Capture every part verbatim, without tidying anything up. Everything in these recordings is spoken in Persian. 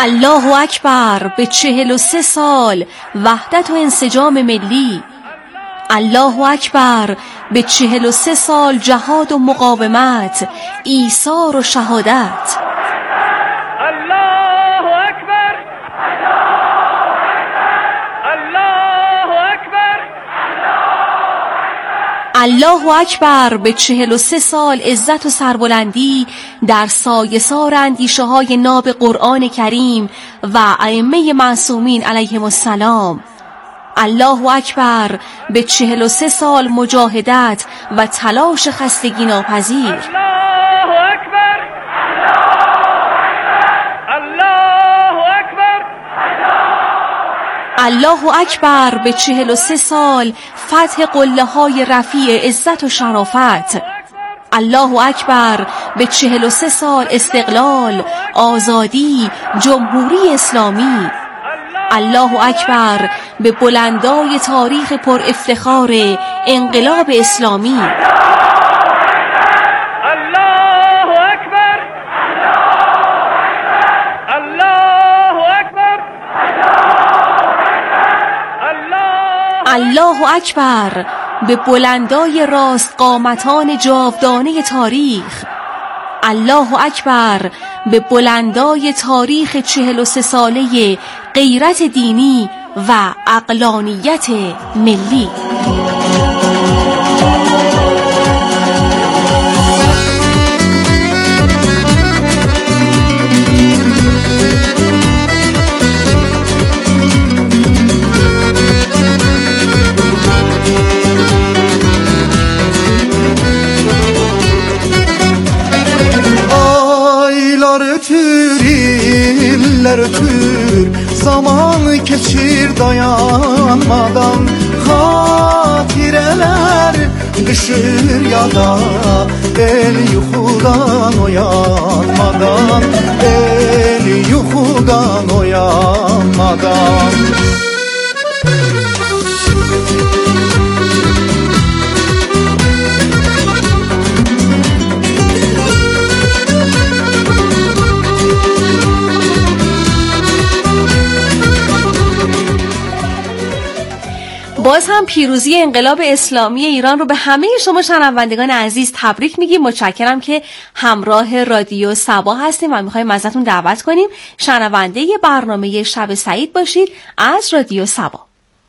الله اکبر به چهل و سه سال وحدت و انسجام ملی. الله اکبر به چهل و سه سال جهاد و مقاومت، ایثار و شهادت. الله اکبر، الله اکبر، الله اکبر به چهل و سه سال عزت و سربلندی در سایه‌سار اندیشه های ناب قرآن کریم و ائمه معصومین علیهم السلام. الله اکبر به چهل و سه سال مجاهدت و تلاش خستگی ناپذیر. الله اکبر، الله اکبر، الله اکبر به چهل و سه سال فتح قله های رفیع عزت و شرافت. الله اکبر به چهل و سه سال استقلال، آزادی، جمهوری اسلامی. الله اکبر به بلندای تاریخ پر افتخار انقلاب اسلامی. الله اکبر، الله اکبر، الله اکبر به بلندای راست قامتان جاودانه تاریخ. الله اکبر به بلندای تاریخ چهل و سه ساله غیرت دینی و عقلانیت ملی. Tür zaman keçir dayanmadan, hatireler düşür yada, el yuxudan oyanmadan, el yuxudan oyanmadan. باز هم پیروزی انقلاب اسلامی ایران رو به همه شما شنوندگان عزیز تبریک میگیم. متشکرم که همراه رادیو صبا هستیم و میخوایم ازتون دعوت کنیم شنونده برنامه شب سعید باشید از رادیو صبا.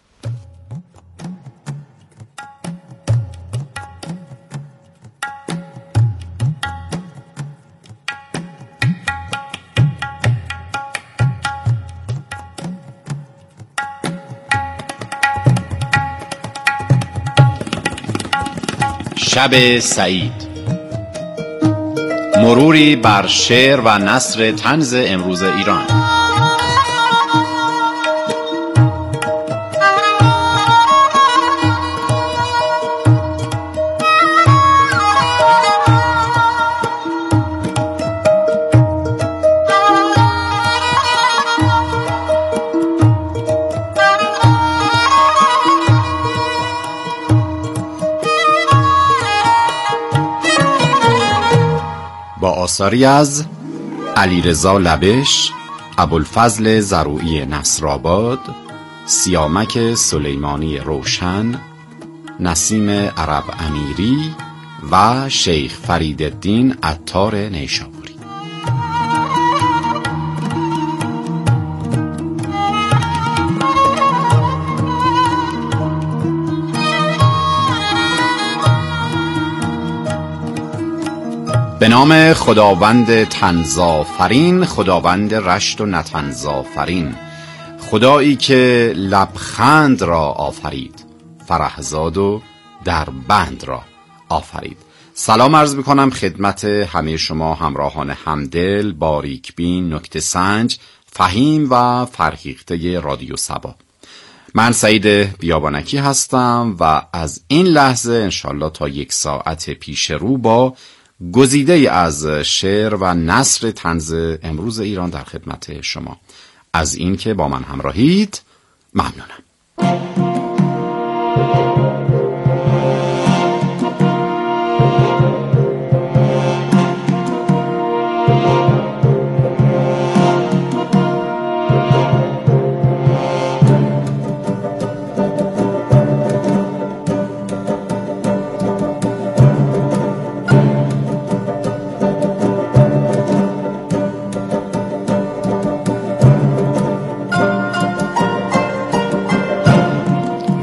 شب سعید، مروری بر شعر و نثر طنز امروز ایران. آثاری از علیرضا لبش، ابوالفضل زروعی نصرآباد، سیامک سلیمانی روشن، نسیم عرب امیری و شیخ فریدالدین عطار نیشابوری. به نام خداوند طنزآفرین، خداوند رشت و نطنزآفرین، خدایی که لبخند را آفرید، فرحزاد و در بند را آفرید. سلام عرض میکنم خدمت همه شما همراهان همدل، باریکبین، نکته سنج، فهیم و فرهیخته رادیو صبا. من سعید بیابانکی هستم و از این لحظه انشالله تا یک ساعت پیش رو با گزیده از شعر و نثر طنز امروز ایران در خدمت شما. از این که با من همراهید ممنونم.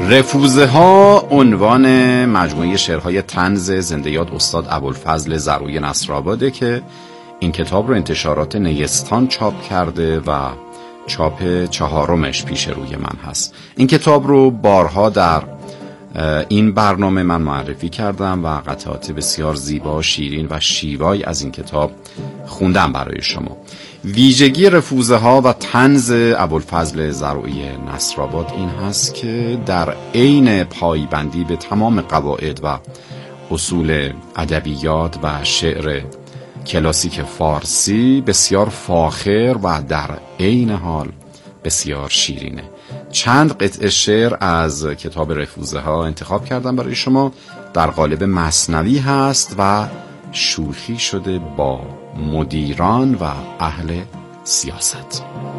رفوزه ها عنوان مجموعه شعرهای طنز زنده یاد استاد ابوالفضل زروی نصرآباده که این کتاب رو انتشارات نیستان چاپ کرده و چاپ چهارمش پیش روی من هست. این کتاب رو بارها در این برنامه من معرفی کردم و قطعات بسیار زیبا، شیرین و شیوای از این کتاب خوندم برای شما. ویژگی رفوزه ها و طنز ابوالفضل زروی نصرآباد این هست که در عین پایبندی به تمام قواعد و اصول ادبیات و شعر کلاسیک فارسی بسیار فاخر و در عین حال بسیار شیرینه. چند قطعه شعر از کتاب رفوزه ها انتخاب کردم برای شما. در قالب مثنوی هست و شوخی شده با مدیران و اهل سیاست.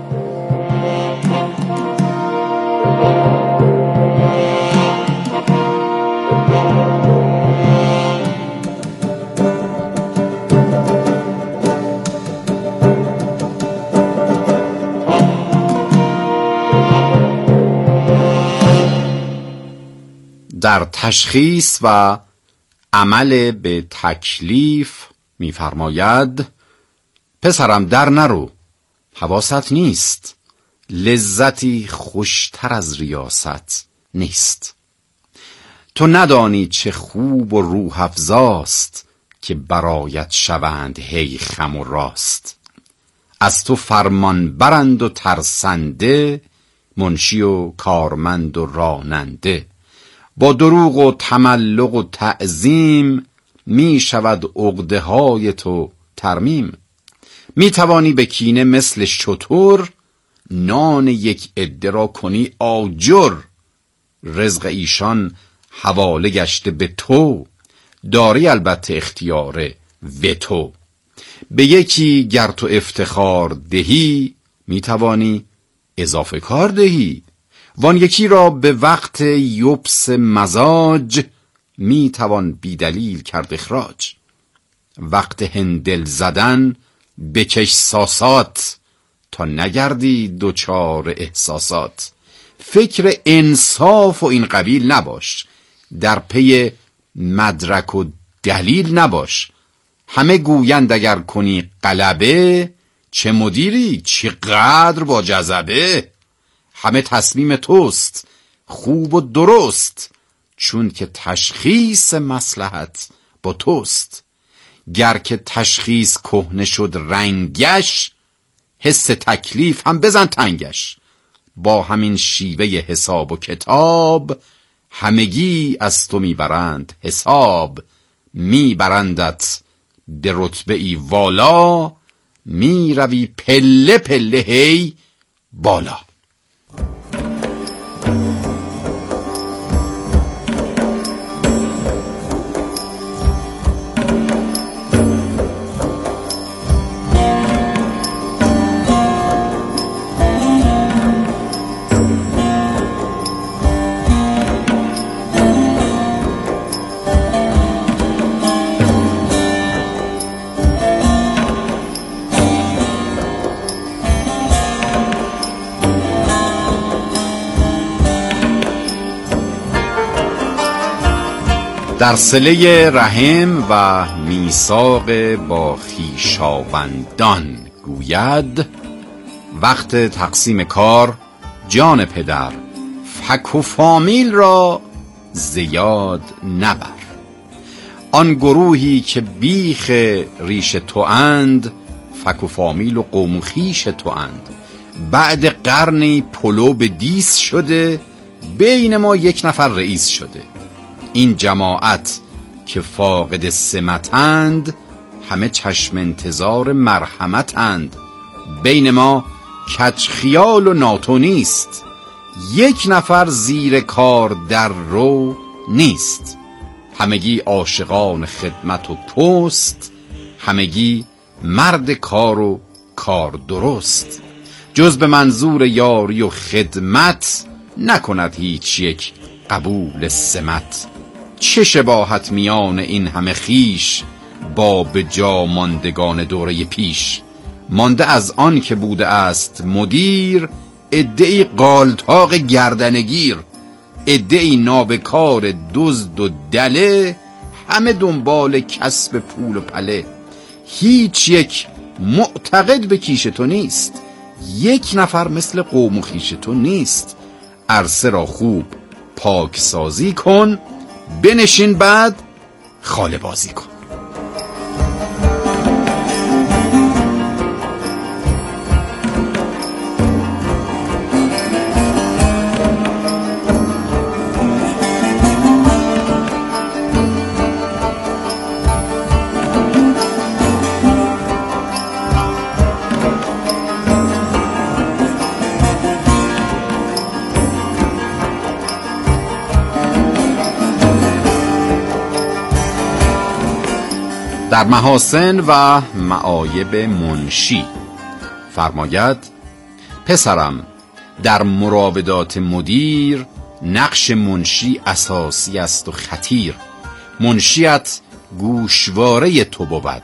در تشخیص و عمل به تکلیف می‌فرماید: پسرم در نرو، حواست نیست، لذتی خوشتر از ریاست نیست. تو ندانی چه خوب و روح افزاست، که برایت شوند هی خم و راست. از تو فرمان برند و ترسنده، منشی و کارمند و راننده. با دروغ و تملق و تعظیم، می شود عقده های تو ترمیم. می توانی به کینه مثل شتر، نان یک عده را کنی آجر. رزق ایشان حواله گشته به تو، داری البته اختیار وتو. به یکی گر تو افتخار دهی، می توانی اضافه کار دهی. وان یکی را به وقت یبس مزاج، می توان بی دلیل کرد اخراج. وقت هندل زدن بکش ساسات، تا نگردی دوچار احساسات. فکر انصاف و این قبیل نباش، در پی مدرک و دلیل نباش. همه گویند اگر کنی غلبه، چه مدیری چه قدر با جذبه. همه تصمیم توست خوب و درست، چون که تشخیص مصلحت با توست. گر که تشخیص کهنه شد رنگش، حس تکلیف هم بزن تنگش. با همین شیوه حساب و کتاب، همگی از تو میبرند حساب. میبرندت به رتبه ای والا، میروی پله پله هی بالا. در صله رحم و میثاق با خویشاوندان گوید: وقت تقسیم کار جان پدر، فک و فامیل را زیاد نبر. آن گروهی که بیخ ریش تو اند، فک و فامیل و قوم و خویش تو اند. بعد قرنی پلو به دیس شده، بین ما یک نفر رئیس شده. این جماعت که فاقد سمتند، همه چشم انتظار مرحمتند. بین ما کج خیال و ناتو نیست، یک نفر زیر کار در رو نیست. همگی عاشقان خدمت و پست، همگی مرد کار و کار درست. جز به منظور یاری و خدمت، نکند هیچ یک قبول سمت. چه شباهت میان این همه خیش، با به جا ماندگان دوره پیش. مانده از آن که بوده است مدیر، ادعی قالتاق گردنگیر. عده‌ای نابکار دزد و دله، همه دنبال کسب پول و پله. هیچ یک معتقد به کیش تو نیست، یک نفر مثل قوم و خویش تو نیست. عرصه را خوب پاک سازی کن، بنشین بعد خاله بازی کن. در محاسن و معایب منشی فرماید: پسرم، در مراودات مدیر نقش منشی اساسی است و خطیر. منشیت گوشواره تو بود،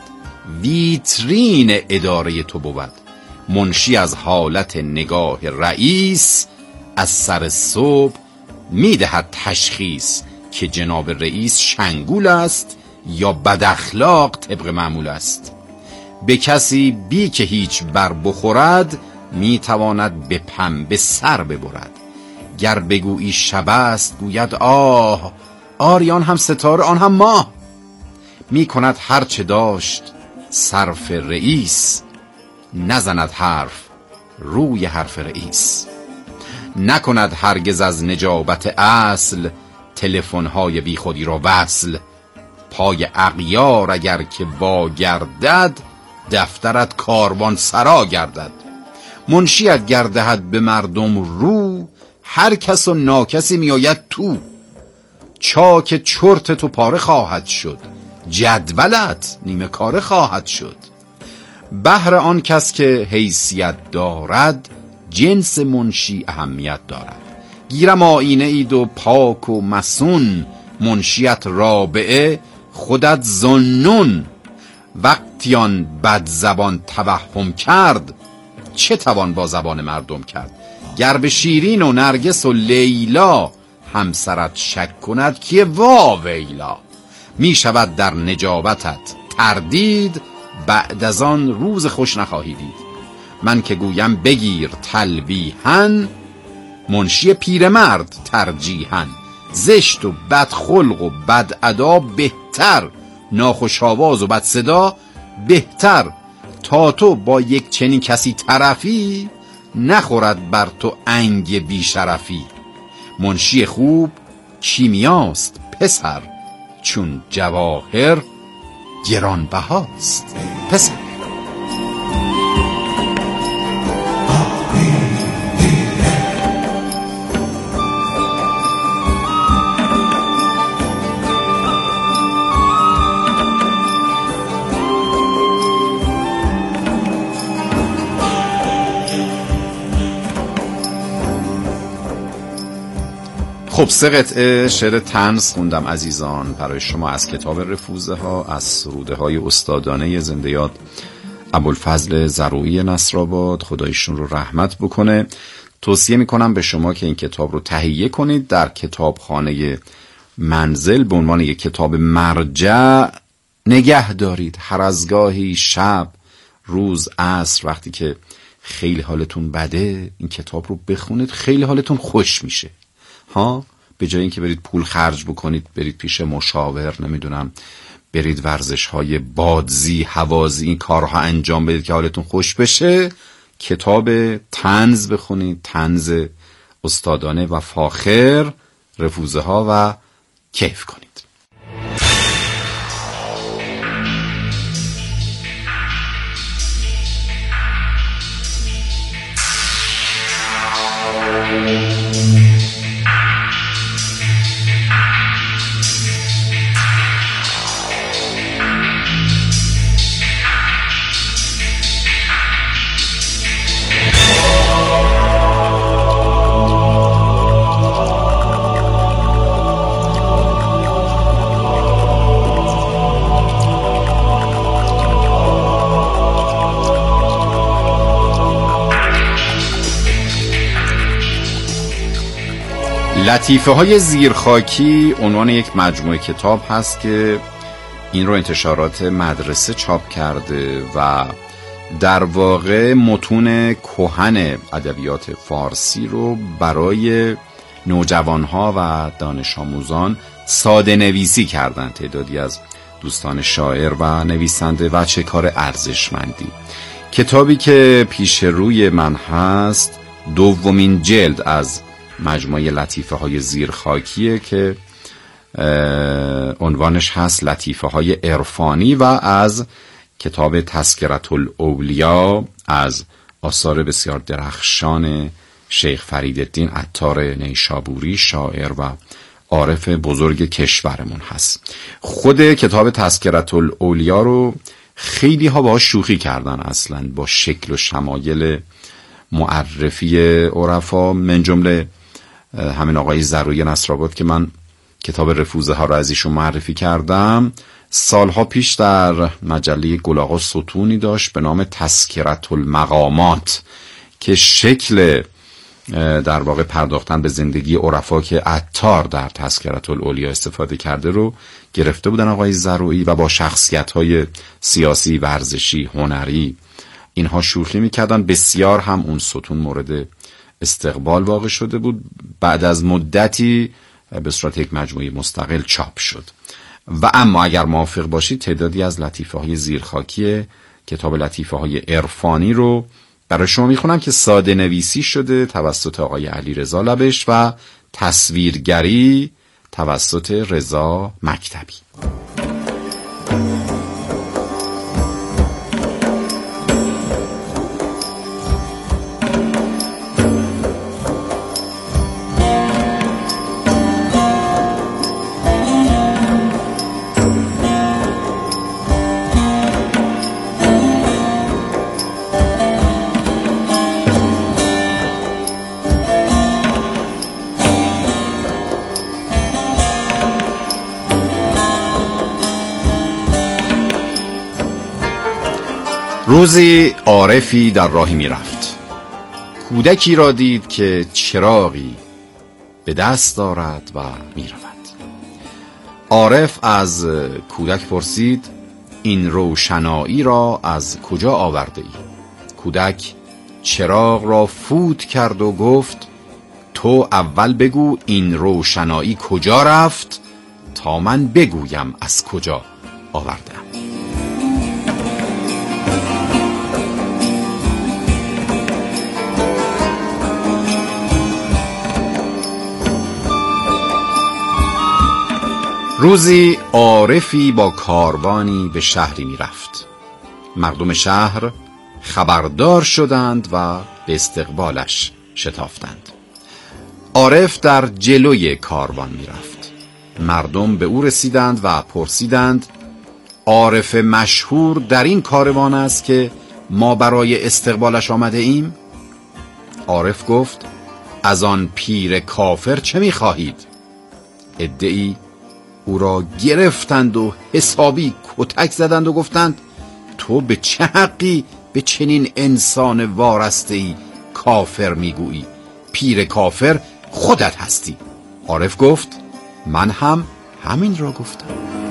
ویترین اداره تو بود. منشی از حالت نگاه رئیس از سر صبح میدهد تشخیص که جناب رئیس شنگول است یا بد اخلاق طبق معمول است. به کسی بی که هیچ بر بخورد میتواند به پنبه سر ببرد. گر بگویی شب است گوید آه، آریان هم ستاره آن هم ماه. میکند هر چه داشت صرف رئیس، نزند حرف روی حرف رئیس. نکند هرگز از نجابت اصل تلفن‌های بی خودی را وصل. پای اغیار اگر که واگردد، دفترت کاروان سرا گردد. منشیت گردهد به مردم رو، هر کس و ناکسی میآید تو. چاک چرت تو پاره خواهد شد، جدولت نیمه کاره خواهد شد. بهر آن کس که حیثیت دارد، جنس منشی اهمیت دارد. گیرم آینه اید و پاک و مسون، منشیت رابعه خودت ظنون. وقتی آن بد زبان توهم کرد، چه توان با زبان مردم کرد. گر به شیرین و نرگس و لیلا، همسرت شک کند که وا ویلا. می شود در نجابتت تردید، بعد از آن روز خوش نخواهی دید. من که گویم بگیر تلویحاً، منشی پیرمرد ترجیحاً. زشت و بد خلق و بد ادا بهتر، ناخوش آواز و بد صدا بهتر. تا تو با یک چنین کسی طرفی، نخورد بر تو انگ بیشرفی. منشی خوب کیمیاست پسر، چون جواهر گرانبهاست پسر. خب سه قطعه شعر طنز خوندم عزیزان برای شما از کتاب رفوزه ها، از سروده های استادانه زنده یاد ابوالفضل زروعی نصرآباد، خدایشون رو رحمت بکنه. توصیه میکنم به شما که این کتاب رو تهیه کنید، در کتابخانه منزل به عنوان یک کتاب مرجع نگه دارید. هر از گاهی شب، روز، عصر، وقتی که خیلی حالتون بده، این کتاب رو بخونید، خیلی حالتون خوش میشه ها. به جای اینکه برید پول خرج بکنید، برید پیش مشاور، نمیدونم برید ورزش های بادزی، هوازی، این کارها انجام بدید که حالتون خوش بشه، کتاب طنز بخونید، طنز استادانه و فاخر رفوزه ها و کیف کنید. لطیفه های زیرخاکی عنوان یک مجموعه کتاب هست که این رو انتشارات مدرسه چاپ کرده و در واقع متون کهن ادبیات فارسی رو برای نوجوانها و دانش آموزان ساده نویسی کردن تعدادی از دوستان شاعر و نویسنده و چه کار ارزشمندی. کتابی که پیش روی من هست دومین جلد از مجموعه لطیفه های زیرخاکیه که عنوانش هست لطیفه های عرفانی و از کتاب تذکرة الاولیا از آثار بسیار درخشان شیخ فریدالدین عطار نیشابوری، شاعر و عارف بزرگ کشورمون هست. خود کتاب تذکرة الاولیا رو خیلی ها باهاش شوخی کردن، اصلا با شکل و شمایل معرفی عرفا، من جمله همین آقای زروی نصرآباد که من کتاب رفوزه ها رو از ایشون معرفی کردم، سالها پیش در مجله گلاغا ستونی داشت به نام تذکرة المقامات که شکل در واقع پرداختن به زندگی عرفا که عطار در تذکرة الاولیا استفاده کرده رو گرفته بودن آقای زروی و با شخصیت‌های سیاسی، ورزشی، هنری اینها شوخی می‌کردن. بسیار هم اون ستون مورد استقبال واقع شده بود. بعد از مدتی به صورت یک مجموعه مستقل چاپ شد. و اما اگر موافق باشید تعدادی از لطیفه‌های زیرخاکی کتاب لطیفه‌های عرفانی رو برای شما میخونم که ساده نویسی شده توسط آقای علیرضا لبش و تصویرگری توسط رضا مکتبی. روزی عارفی در راهی می رفت. کودکی را دید که چراغی به دست دارد و می رود. عارف از کودک پرسید این روشنایی را از کجا آورده ای؟ کودک چراغ را فوت کرد و گفت تو اول بگو این روشنایی کجا رفت تا من بگویم از کجا آوردم. روزی عارفی با کاروانی به شهری می رفت. مردم شهر خبردار شدند و به استقبالش شتافتند. عارف در جلوی کاروان می رفت. مردم به او رسیدند و پرسیدند عارف مشهور در این کاروان است که ما برای استقبالش آمده ایم؟ عارف گفت از آن پیر کافر چه می خواهید؟ عده‌ای او را گرفتند و حسابی کتک زدند و گفتند تو به چه حقی به چنین انسان وارسته‌ای کافر میگویی؟ پیر کافر خودت هستی. عارف گفت من هم همین را گفتم.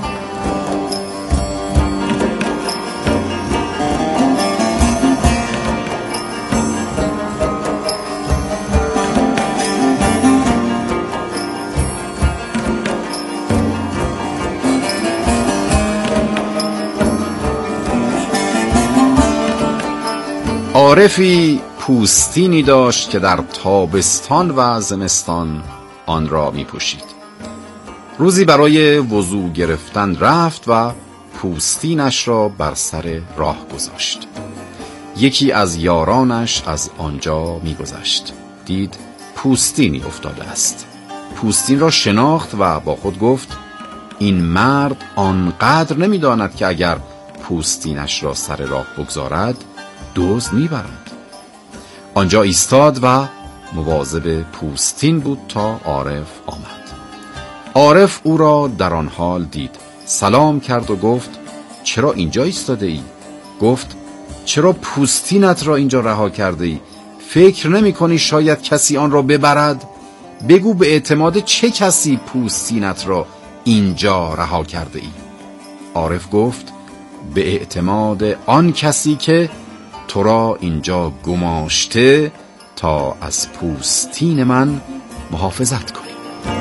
عارفی پوستینی داشت که در تابستان و زمستان آن را می پوشید. روزی برای وضو گرفتن رفت و پوستینش را بر سر راه گذاشت. یکی از یارانش از آنجا می گذشت. دید پوستینی افتاده است. پوستین را شناخت و با خود گفت این مرد آنقدر نمی داند که اگر پوستینش را سر راه بگذارد دزد میبرد. آنجا ایستاد و مواظب پوستین بود تا عارف آمد. عارف او را در آن حال دید، سلام کرد و گفت چرا اینجا ایستاده ای؟ گفت چرا پوستینت را اینجا رها کرده ای؟ فکر نمی کنی شاید کسی آن را ببرد؟ بگو به اعتماد چه کسی پوستینت را اینجا رها کرده ای؟ عارف گفت به اعتماد آن کسی که تو را اینجا گماشته تا از پوستین من محافظت کنی.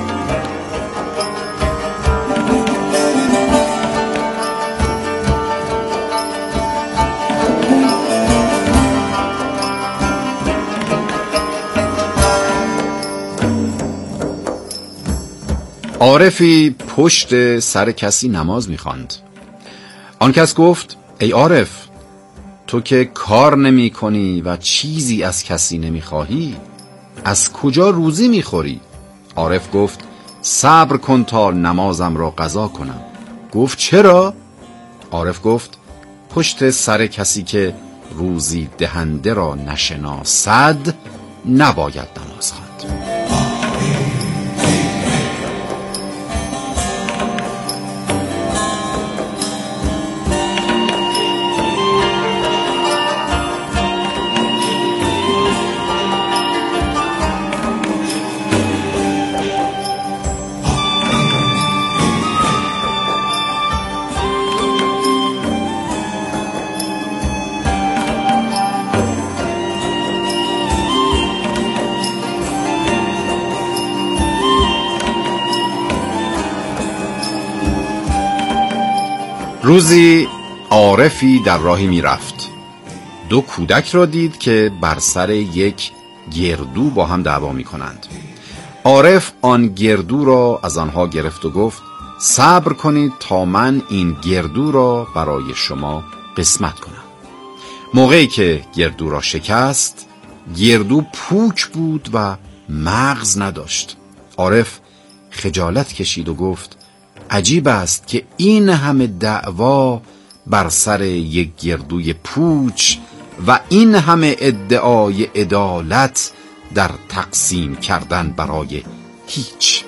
عارفی پشت سر کسی نماز می‌خواند. آن کس گفت ای عارف، تو که کار نمی کنی و چیزی از کسی نمی خواهی، از کجا روزی می خوری؟ عارف گفت صبر کن تا نمازم را قضا کنم. گفت چرا؟ عارف گفت پشت سر کسی که روزی دهنده را نشناسد نباید نماز خواند. روزی عارفی در راهی می رفت. دو کودک را دید که بر سر یک گردو با هم دعوا می کنند. عارف آن گردو را از آنها گرفت و گفت صبر کنید تا من این گردو را برای شما قسمت کنم. موقعی که گردو را شکست، گردو پوک بود و مغز نداشت. عارف خجالت کشید و گفت عجیب است که این همه دعوا بر سر یک گردوی پوچ و این همه ادعای عدالت در تقسیم کردن برای هیچ.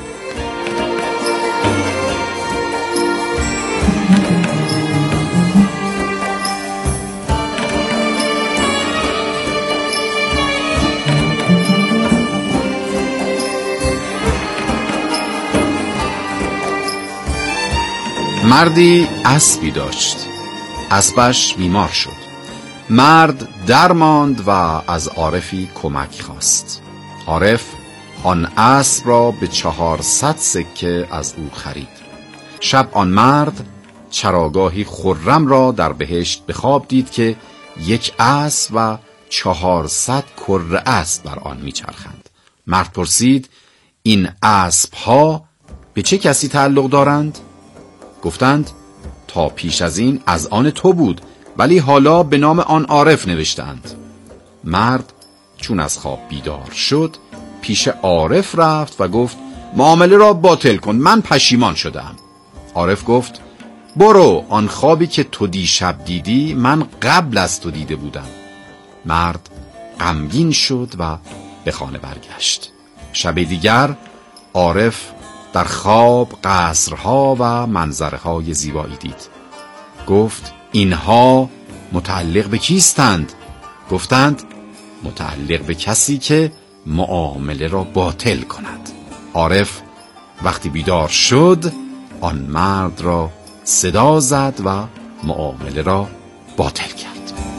مردی اسبی داشت. اسبش بیمار شد. مرد درماند و از عارفی کمک خواست. عارف آن اسب را به چهارصد سکه از او خرید. شب آن مرد چراگاهی خرم را در بهشت به خواب دید که یک اسب و چهارصد کره اسب بر آن میچرخند. مرد پرسید این اسب‌ها به چه کسی تعلق دارند؟ گفتند تا پیش از این از آن تو بود، ولی حالا به نام آن عارف نوشتند. مرد چون از خواب بیدار شد پیش عارف رفت و گفت معامله را باطل کن، من پشیمان شدم. عارف گفت برو، آن خوابی که تو دیشب دیدی من قبل از تو دیده بودم. مرد غمگین شد و به خانه برگشت. شب دیگر عارف در خواب قصرها و منظرهای زیبایی دید. گفت اینها متعلق به کیستند؟ گفتند متعلق به کسی که معامله را باطل کند. عارف وقتی بیدار شد آن مرد را صدا زد و معامله را باطل کرد.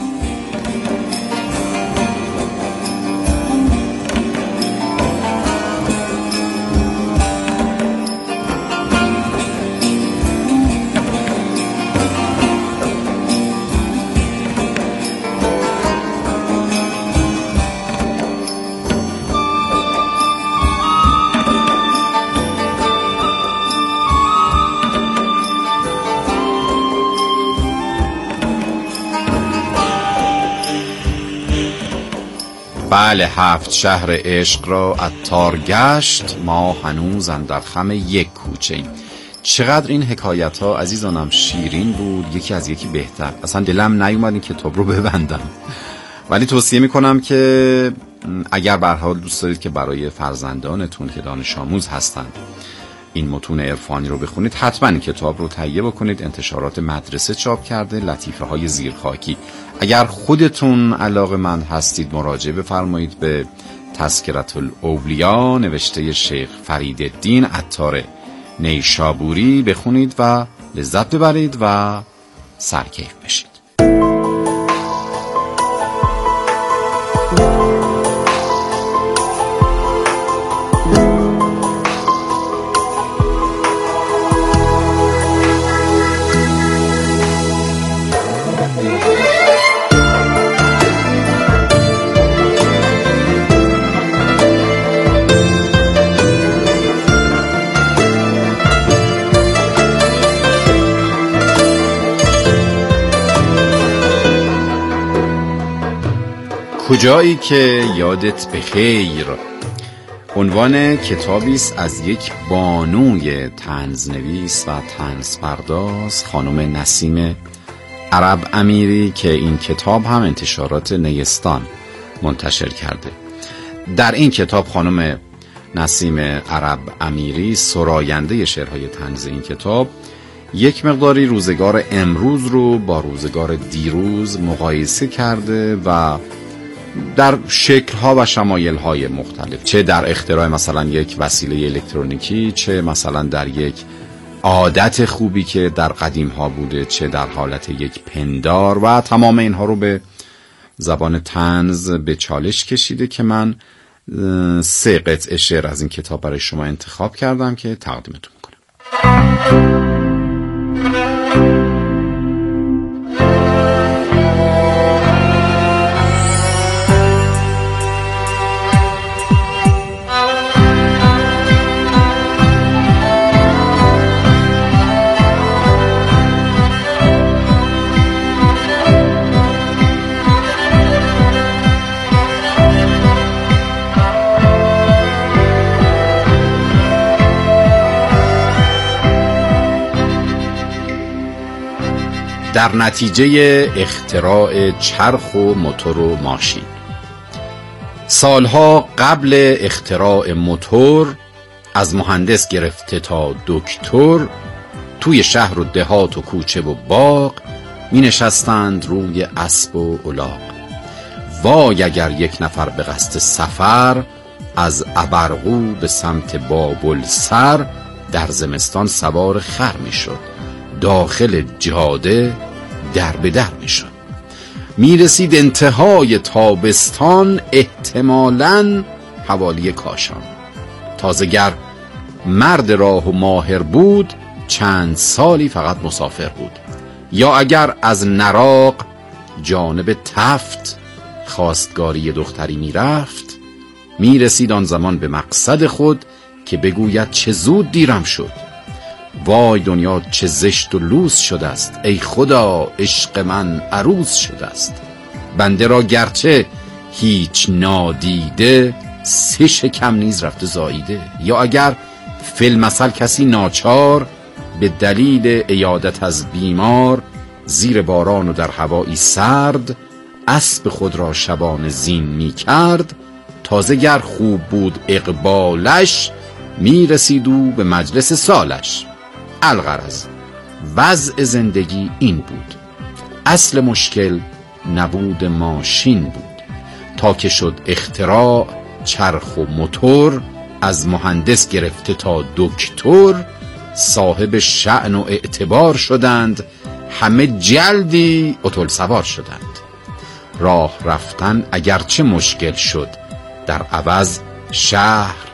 بله، هفت شهر عشق را عطار گشت، ما هنوز اندر خم یک کوچه ایم. چقدر این حکایت ها عزیزانم شیرین بود، یکی از یکی بهتر. اصلا دلم نیومد این کتاب رو ببندم، ولی توصیه میکنم که اگر به هر حال دوست دارید که برای فرزندانتون که دانش آموز هستند این متون عرفانی رو بخونید، حتما این کتاب رو تهیه بکنید. انتشارات مدرسه چاپ کرده، لطیفه های زیرخاکی. اگر خودتون علاقه‌مند هستید مراجعه بفرمایید به تذکرة الاولیا نوشته شیخ فرید الدین عطار نیشابوری بخونید و لذت ببرید و سرکیف بشید. کجایی که یادت بخیر عنوان کتابی است از یک بانوی طنزنویس و طنزپرداز خانم نسیم عرب امیری که این کتاب هم انتشارات نیستان منتشر کرده. در این کتاب خانم نسیم عرب امیری سراینده شعرهای طنز این کتاب یک مقداری روزگار امروز رو با روزگار دیروز مقایسه کرده و در شکل‌ها و شمایل‌های مختلف، چه در اختراع مثلا یک وسیله الکترونیکی، چه مثلا در یک عادت خوبی که در قدیم‌ها بوده، چه در حالت یک پندار، و تمام اینها رو به زبان طنز به چالش کشیده که من سه قطعه شعر از این کتاب برای شما انتخاب کردم که تقدیمتون می‌کنم. در نتیجه اختراع چرخ و موتور و ماشین، سالها قبل اختراع موتور، از مهندس گرفته تا دکتر، توی شهر و دهات و کوچه و باغ می نشستند روی اسب و الاغ. وای اگر یک نفر به قصد سفر از ابرقو به سمت بابل سر، در زمستان سوار خر می شد، داخل جاده در به در می شد. می رسید انتهای تابستان احتمالاً حوالی کاشان. تازه‌گر مرد راه و ماهر بود، چند سالی فقط مسافر بود. یا اگر از نراق جانب تفت خواستگاری دختری می رفت، می رسید آن زمان به مقصد خود که بگوید چه زود دیرم شد. وای دنیا چه زشت و لوس شده است، ای خدا عشق من عروس شده است. بنده را گرچه هیچ نادیده، سه شکم نیز رفته زاییده. یا اگر فی المثل کسی ناچار به دلیل عیادت از بیمار، زیر باران و در هوایی سرد اسب خود را شبان زین می کرد، تازه گر خوب بود اقبالش، می رسید او به مجلس سالش. الغرض وضع زندگی این بود. اصل مشکل نبود ماشین بود، تا که شد اختراع چرخ و موتور، از مهندس گرفته تا دکتر، صاحب شأن و اعتبار شدند، همه جلدی اتل سوار شدند. راه رفتن اگرچه مشکل شد، در عوض شهر